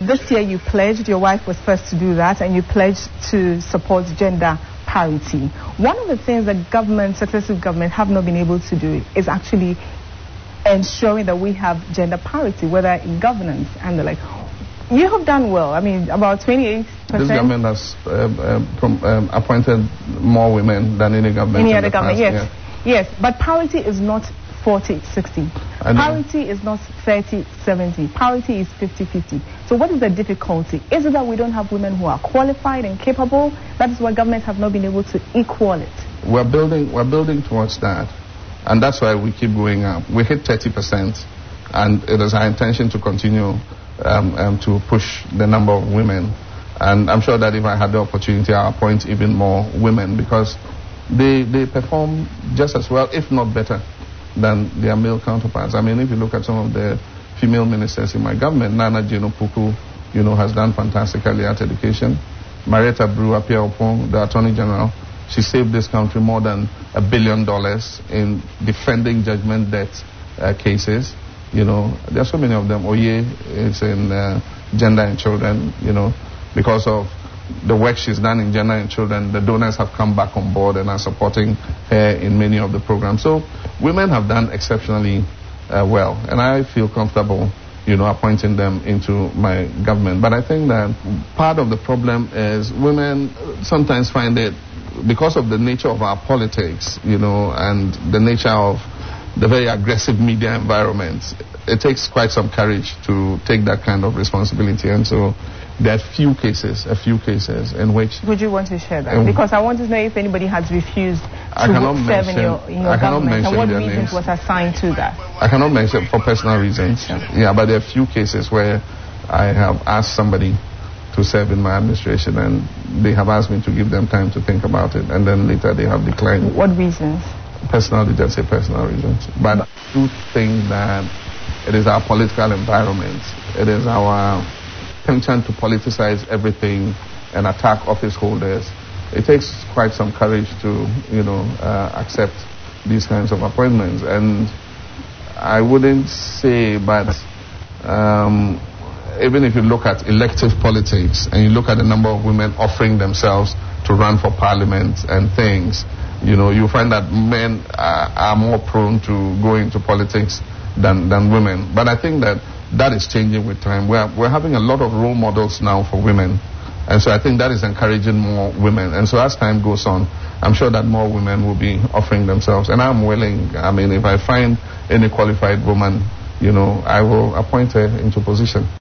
this year you pledged, your wife was first to do that, and you pledged to support gender parity. One of the things that successive government have not been able to do is actually ensuring that we have gender parity, whether in governance and the like. You have done well. I mean, about 28%. This government has appointed more women than any government. Any other government, yes. Yeah. Yes, but parity is not 40-60. Parity is not 30-70. Parity is 50-50. So what is the difficulty? Is it that we don't have women who are qualified and capable? That is why governments have not been able to equal it. We're building towards that. And that's why we keep going up. We hit 30%. And it is our intention to continue to push the number of women. And I'm sure that if I had the opportunity, I'll appoint even more women, because they perform just as well, if not better, than their male counterparts. I mean, if you look at some of the female ministers in my government, Nana Jeno Puku, has done fantastically at education. Marietta Brew Appiah-Oppong, the Attorney General, she saved this country more than $1 billion in defending judgment death cases. There are so many of them. Oye is in gender and children, because of the work she's done in gender and children. The donors have come back on board and are supporting her in many of the programs. So women have done exceptionally well, and I feel comfortable, appointing them into my government. But I think that part of the problem is women sometimes find it, because of the nature of our politics, and the nature of the very aggressive media environment, it takes quite some courage to take that kind of responsibility. And so there are a few cases in which... Would you want to share that? Because I want to know if anybody has refused to serve in your government, and what reasons was assigned to that. I cannot mention for personal reasons. Sure. Yeah, but there are a few cases where I have asked somebody to serve in my administration, and they have asked me to give them time to think about it, and then later they have declined. What reasons? Personally, just say personal reasons. But I do think that it is our political environment. It is our penchant to politicize everything and attack office holders. It takes quite some courage to, accept these kinds of appointments. And I wouldn't say, but even if you look at elective politics and you look at the number of women offering themselves to run for parliament and things, you find that men are more prone to go into politics than women. But I think that is changing with time. We're having a lot of role models now for women. And so I think that is encouraging more women. And so as time goes on, I'm sure that more women will be offering themselves. And I'm willing, if I find any qualified woman, I will appoint her into position.